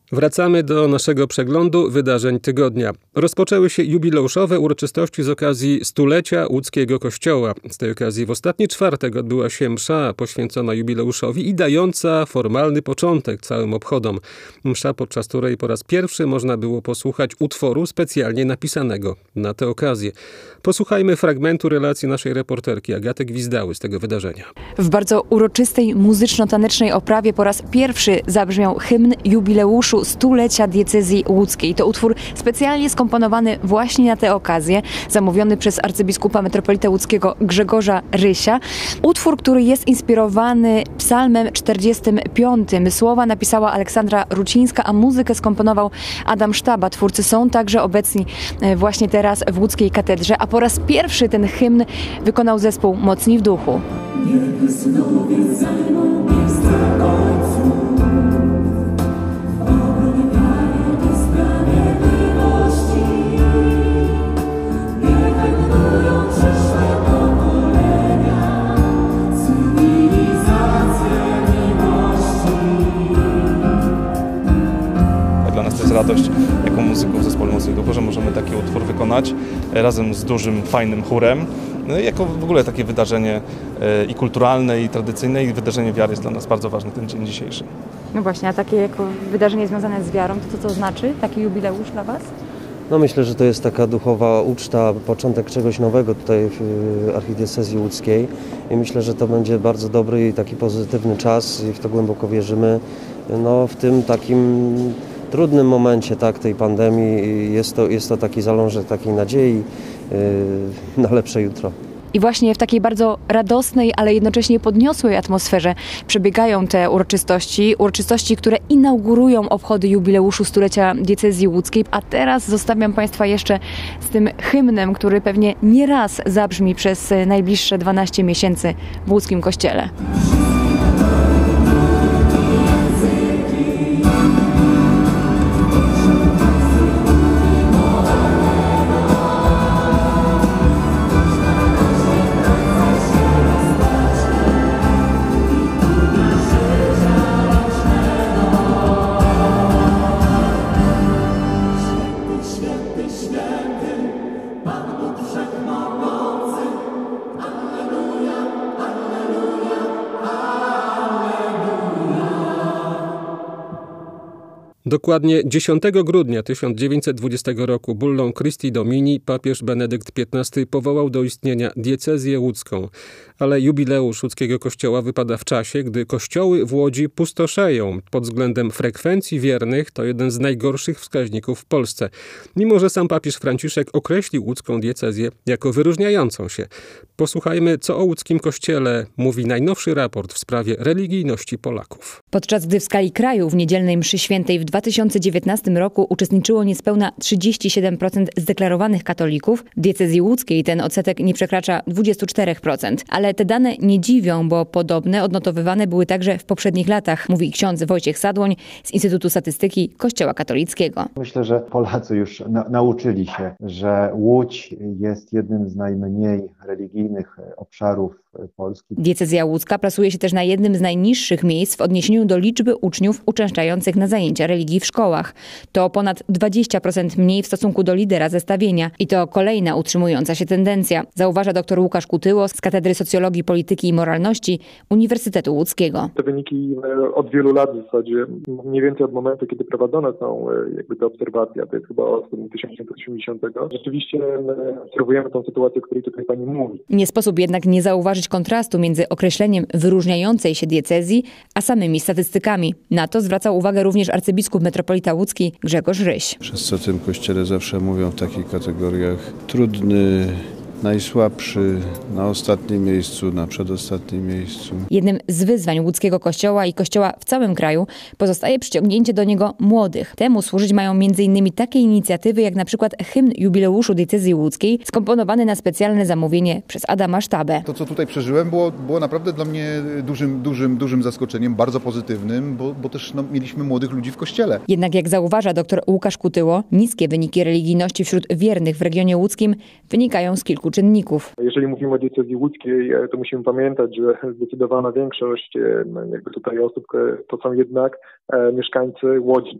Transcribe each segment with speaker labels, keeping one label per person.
Speaker 1: Wracamy do naszego przeglądu wydarzeń tygodnia. Rozpoczęły się jubileuszowe uroczystości z okazji stulecia łódzkiego kościoła. Z tej okazji w ostatni czwartek odbyła się msza poświęcona jubileuszowi i dająca formalny początek całym obchodom. Msza, podczas której po raz pierwszy można było posłuchać utworu specjalnie napisanego na tę okazję. Posłuchajmy fragmentu relacji naszej reporterki Agaty Gwizdały z tego wydarzenia.
Speaker 2: W bardzo uroczystej muzyczno-tanecznej oprawie po raz pierwszy zabrzmiał hymn jubileuszu stulecia diecezji łódzkiej. To utwór specjalnie skomponowany właśnie na tę okazję, zamówiony przez arcybiskupa metropolitę łódzkiego Grzegorza Rysia. Utwór, który jest inspirowany psalmem 45. Słowa napisała Aleksandra Rucińska, a muzykę skomponował Adam Sztaba. Twórcy są także obecni właśnie teraz w łódzkiej katedrze, a po raz pierwszy ten hymn wykonał zespół Mocni w duchu.
Speaker 3: Niech synowie zajmą miejsca końcu.
Speaker 4: Dla nas to jest radość jako muzyków zespołu Mocni w duchu, że możemy taki utwór wykonać razem z dużym, fajnym chórem. Jako w ogóle takie wydarzenie i kulturalne, i tradycyjne, i wydarzenie wiary jest dla nas bardzo ważne ten dzień dzisiejszy.
Speaker 2: No właśnie, a takie jako wydarzenie związane z wiarą, to co znaczy taki jubileusz dla Was?
Speaker 5: No myślę, że to jest taka duchowa uczta, początek czegoś nowego tutaj w archidiecezji łódzkiej i myślę, że to będzie bardzo dobry i taki pozytywny czas i w to głęboko wierzymy. No w tym takim trudnym momencie tej pandemii jest to taki zalążek takiej nadziei na lepsze jutro.
Speaker 2: I właśnie w takiej bardzo radosnej, ale jednocześnie podniosłej atmosferze przebiegają te uroczystości, które inaugurują obchody jubileuszu stulecia diecezji łódzkiej. A teraz zostawiam Państwa jeszcze z tym hymnem, który pewnie nie raz zabrzmi przez najbliższe 12 miesięcy w łódzkim kościele.
Speaker 1: Dokładnie 10 grudnia 1920 roku bullą Christi Domini papież Benedykt XV powołał do istnienia diecezję łódzką. Ale jubileusz łódzkiego kościoła wypada w czasie, gdy kościoły w Łodzi pustoszeją. Pod względem frekwencji wiernych to jeden z najgorszych wskaźników w Polsce. Mimo że sam papież Franciszek określił łódzką diecezję jako wyróżniającą się. Posłuchajmy, co o łódzkim kościele mówi najnowszy raport w sprawie religijności Polaków.
Speaker 2: Podczas gdy w skali kraju w niedzielnej mszy świętej w 2019 roku uczestniczyło niespełna 37% zdeklarowanych katolików, w diecezji łódzkiej ten odsetek nie przekracza 24%. Ale te dane nie dziwią, bo podobne odnotowywane były także w poprzednich latach, mówi ksiądz Wojciech Sadłoń z Instytutu Statystyki Kościoła Katolickiego.
Speaker 6: Myślę, że Polacy już nauczyli się, że Łódź jest jednym z najmniej religijnych obszarów Polski.
Speaker 2: Diecezja łódzka plasuje się też na jednym z najniższych miejsc w odniesieniu do liczby uczniów uczęszczających na zajęcia religii w szkołach. To ponad 20% mniej w stosunku do lidera zestawienia. I to kolejna utrzymująca się tendencja, zauważa dr Łukasz Kutyło z Katedry Socjologii, Polityki i Moralności Uniwersytetu Łódzkiego.
Speaker 7: Te wyniki od wielu lat w zasadzie, mniej więcej od momentu, kiedy prowadzone są te obserwacje, to jest chyba od 1980. Rzeczywiście obserwujemy tą sytuację, o której tutaj pani mówi.
Speaker 2: Nie sposób jednak nie zauważyć kontrastu między określeniem wyróżniającej się diecezji, a samymi statystykami. Na to zwracał uwagę również arcybiskup metropolita łódzki Grzegorz Ryś.
Speaker 8: Przez co w tym kościele zawsze mówią w takich kategoriach: trudny, najsłabszy, na ostatnim miejscu, na przedostatnim miejscu.
Speaker 2: Jednym z wyzwań łódzkiego kościoła i kościoła w całym kraju pozostaje przyciągnięcie do niego młodych. Temu służyć mają m.in. takie inicjatywy jak na przykład hymn jubileuszu diecezji łódzkiej, skomponowany na specjalne zamówienie przez Adama Sztabę.
Speaker 9: To, co tutaj przeżyłem, było naprawdę dla mnie dużym zaskoczeniem, bardzo pozytywnym, bo też mieliśmy młodych ludzi w kościele.
Speaker 2: Jednak jak zauważa dr Łukasz Kutyło, niskie wyniki religijności wśród wiernych w regionie łódzkim wynikają z kilku czynników.
Speaker 7: Jeżeli mówimy o diecezji łódzkiej, to musimy pamiętać, że zdecydowana większość tutaj osób to są jednak mieszkańcy Łodzi.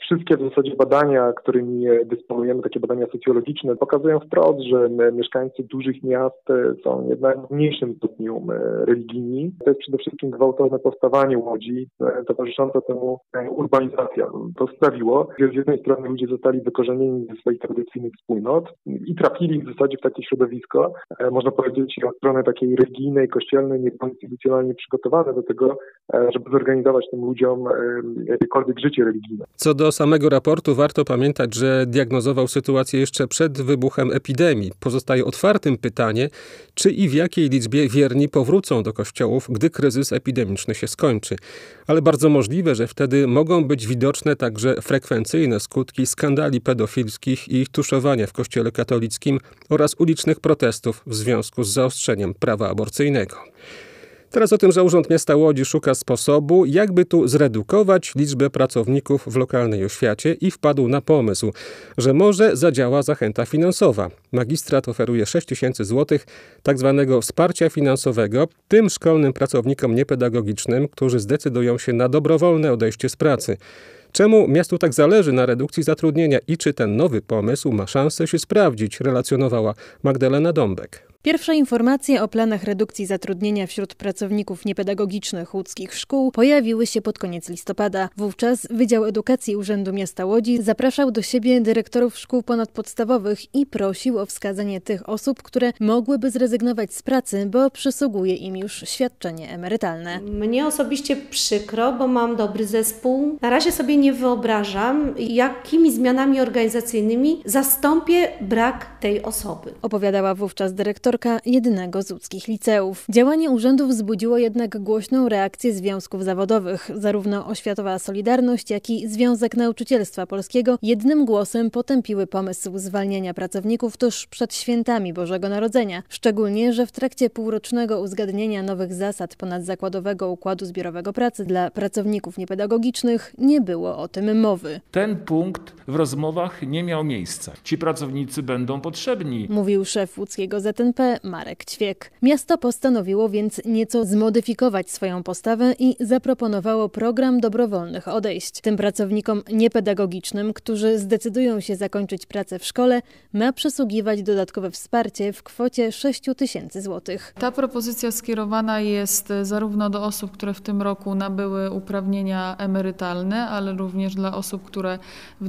Speaker 7: Wszystkie w zasadzie badania, którymi dysponujemy, takie badania socjologiczne, pokazują wprost, że mieszkańcy dużych miast są jednak w mniejszym stopniu religijni. To jest przede wszystkim gwałtowne powstawanie Łodzi, towarzysząca temu urbanizacja. To sprawiło, że z jednej strony ludzie zostali wykorzenieni ze swoich tradycyjnych wspólnot i trafili w zasadzie w takie środowisko, można powiedzieć, od strony takiej religijnej, kościelnej, nie były instytucjonalnie przygotowane do tego, żeby zorganizować tym ludziom jakiekolwiek życie religijne.
Speaker 1: Co do samego raportu, warto pamiętać, że diagnozował sytuację jeszcze przed wybuchem epidemii. Pozostaje otwartym pytanie, czy i w jakiej liczbie wierni powrócą do kościołów, gdy kryzys epidemiczny się skończy. Ale bardzo możliwe, że wtedy mogą być widoczne także frekwencyjne skutki skandali pedofilskich i ich tuszowania w kościele katolickim oraz ulicznych protestów w związku z zaostrzeniem prawa aborcyjnego. Teraz o tym, że Urząd Miasta Łodzi szuka sposobu, jakby tu zredukować liczbę pracowników w lokalnej oświacie i wpadł na pomysł, że może zadziała zachęta finansowa. Magistrat oferuje 6 000 złotych tak zwanego wsparcia finansowego tym szkolnym pracownikom niepedagogicznym, którzy zdecydują się na dobrowolne odejście z pracy. Czemu miastu tak zależy na redukcji zatrudnienia i czy ten nowy pomysł ma szansę się sprawdzić, relacjonowała Magdalena Dąbek.
Speaker 10: Pierwsze informacje o planach redukcji zatrudnienia wśród pracowników niepedagogicznych łódzkich szkół pojawiły się pod koniec listopada. Wówczas Wydział Edukacji Urzędu Miasta Łodzi zapraszał do siebie dyrektorów szkół ponadpodstawowych i prosił o wskazanie tych osób, które mogłyby zrezygnować z pracy, bo przysługuje im już świadczenie emerytalne.
Speaker 11: Mnie osobiście przykro, bo mam dobry zespół. Na razie sobie nie wyobrażam, jakimi zmianami organizacyjnymi zastąpię brak tej osoby.
Speaker 10: Opowiadała wówczas dyrektorka jednego z łódzkich liceów. Działanie urzędu wzbudziło jednak głośną reakcję związków zawodowych. Zarówno Oświatowa Solidarność, jak i Związek Nauczycielstwa Polskiego jednym głosem potępiły pomysł zwalniania pracowników tuż przed świętami Bożego Narodzenia. Szczególnie, że w trakcie półrocznego uzgadniania nowych zasad ponadzakładowego układu zbiorowego pracy dla pracowników niepedagogicznych nie było o tym mowy.
Speaker 12: Ten punkt w rozmowach nie miał miejsca. Ci pracownicy będą potrzebni.
Speaker 10: Mówił szef łódzkiego ZNP Marek Ćwiek. Miasto postanowiło więc nieco zmodyfikować swoją postawę i zaproponowało program dobrowolnych odejść. Tym pracownikom niepedagogicznym, którzy zdecydują się zakończyć pracę w szkole, ma przysługiwać dodatkowe wsparcie w kwocie 6 000 złotych.
Speaker 13: Ta propozycja skierowana jest zarówno do osób, które w tym roku nabyły uprawnienia emerytalne, ale również dla osób, które w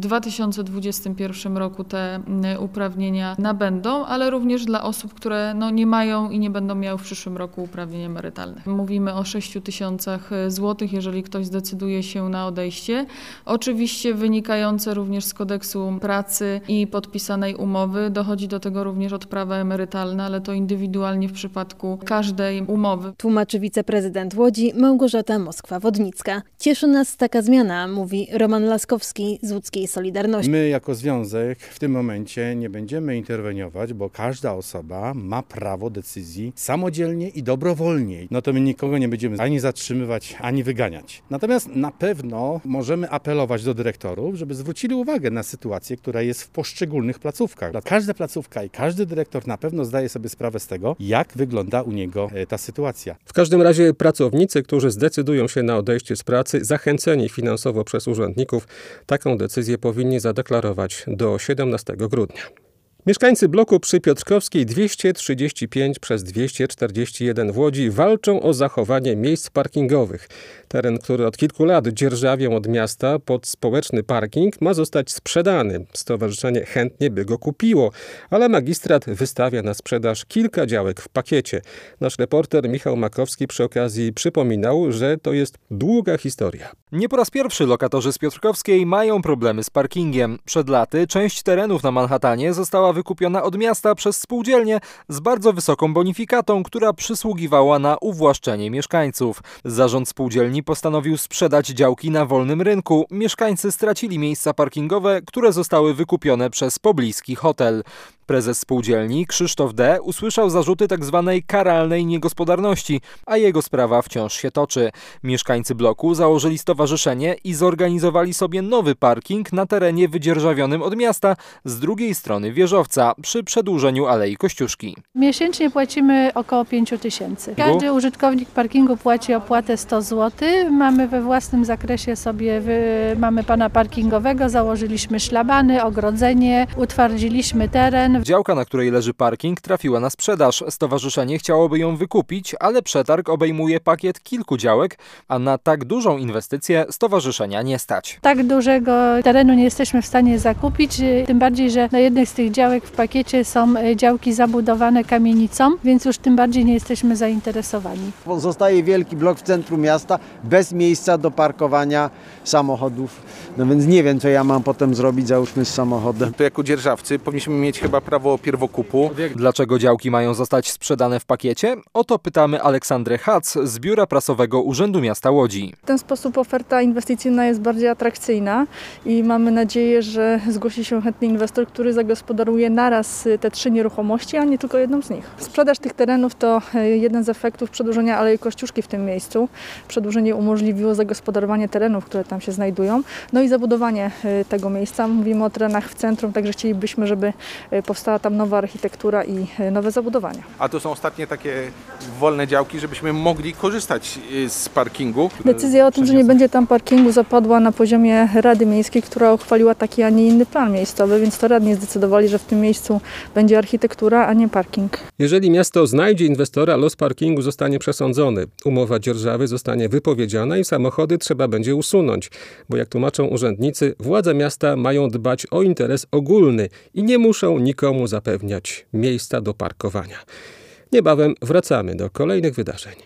Speaker 13: 2021 roku te uprawnienia nabędą, ale również dla osób, które nie mają i nie będą miały w przyszłym roku uprawnień emerytalnych. Mówimy o 6 000 złotych, jeżeli ktoś zdecyduje się na odejście. Oczywiście wynikające również z kodeksu pracy i podpisanej umowy. Dochodzi do tego również odprawa emerytalna, ale to indywidualnie w przypadku każdej umowy.
Speaker 10: Tłumaczy wiceprezydent Łodzi Małgorzata Moskwa-Wodnicka. Cieszy nas taka zmiana, mówi Roman Laskowski z łódzkiej Solidarności.
Speaker 14: My jako związek w tym momencie nie będziemy interweniować, bo każda osoba ma prawo decyzji samodzielnie i dobrowolnie. No to my nikogo nie będziemy ani zatrzymywać, ani wyganiać. Natomiast na pewno możemy apelować do dyrektorów, żeby zwrócili uwagę na sytuację, która jest w poszczególnych placówkach. Każda placówka i każdy dyrektor na pewno zdaje sobie sprawę z tego, jak wygląda u niego ta sytuacja.
Speaker 1: W każdym razie pracownicy, którzy zdecydują się na odejście z pracy, zachęceni finansowo przez urzędników, taką decyzję powinni zadeklarować do 17 grudnia. Mieszkańcy bloku przy Piotrkowskiej 235 przez 241 w Łodzi walczą o zachowanie miejsc parkingowych. Teren, który od kilku lat dzierżawią od miasta pod społeczny parking, ma zostać sprzedany. Stowarzyszenie chętnie by go kupiło, ale magistrat wystawia na sprzedaż kilka działek w pakiecie. Nasz reporter Michał Makowski przy okazji przypominał, że to jest długa historia.
Speaker 15: Nie po raz pierwszy lokatorzy z Piotrkowskiej mają problemy z parkingiem. Przed laty część terenów na Manhattanie została wykupiona od miasta przez spółdzielnię z bardzo wysoką bonifikatą, która przysługiwała na uwłaszczenie mieszkańców. Zarząd spółdzielni postanowił sprzedać działki na wolnym rynku. Mieszkańcy stracili miejsca parkingowe, które zostały wykupione przez pobliski hotel. Prezes spółdzielni Krzysztof D. usłyszał zarzuty tzw. karalnej niegospodarności, a jego sprawa wciąż się toczy. Mieszkańcy bloku założyli stowarzyszenie i zorganizowali sobie nowy parking na terenie wydzierżawionym od miasta z drugiej strony wieżowca przy przedłużeniu Alei Kościuszki.
Speaker 16: Miesięcznie płacimy około 5 000. Każdy użytkownik parkingu płaci opłatę 100 zł. Mamy we własnym zakresie sobie, mamy pana parkingowego, założyliśmy szlabany, ogrodzenie, utwardziliśmy teren.
Speaker 15: Działka, na której leży parking, trafiła na sprzedaż. Stowarzyszenie chciałoby ją wykupić, ale przetarg obejmuje pakiet kilku działek, a na tak dużą inwestycję stowarzyszenia nie stać.
Speaker 16: Tak dużego terenu nie jesteśmy w stanie zakupić, tym bardziej, że na jednej z tych działek w pakiecie są działki zabudowane kamienicą, więc już tym bardziej nie jesteśmy zainteresowani.
Speaker 17: Zostaje wielki blok w centrum miasta bez miejsca do parkowania samochodów, no więc nie wiem, co ja mam potem zrobić, załóżmy, z samochodem.
Speaker 18: To jako dzierżawcy powinniśmy mieć chyba prawo pierwokupu.
Speaker 15: Dlaczego działki mają zostać sprzedane w pakiecie? O to pytamy Aleksandrę Hac z Biura Prasowego Urzędu Miasta Łodzi.
Speaker 19: W ten sposób oferta inwestycyjna jest bardziej atrakcyjna i mamy nadzieję, że zgłosi się chętny inwestor, który zagospodaruje naraz te 3 nieruchomości, a nie tylko jedną z nich. Sprzedaż tych terenów to jeden z efektów przedłużenia Alei Kościuszki w tym miejscu. Przedłużenie umożliwiło zagospodarowanie terenów, które tam się znajdują, no i zabudowanie tego miejsca. Mówimy o terenach w centrum, także chcielibyśmy, żeby powstała tam nowa architektura i nowe zabudowania.
Speaker 18: A to są ostatnie takie wolne działki, żebyśmy mogli korzystać z parkingu.
Speaker 19: Decyzja o tym, że nie będzie tam parkingu, zapadła na poziomie Rady Miejskiej, która uchwaliła taki, a nie inny plan miejscowy, więc to radni zdecydowali, że w tym miejscu będzie architektura, a nie parking.
Speaker 1: Jeżeli miasto znajdzie inwestora, los parkingu zostanie przesądzony. Umowa dzierżawy zostanie wypowiedziana i samochody trzeba będzie usunąć, bo jak tłumaczą urzędnicy, władze miasta mają dbać o interes ogólny i nie muszą nikomu zapewniać miejsca do parkowania. Niebawem wracamy do kolejnych wydarzeń.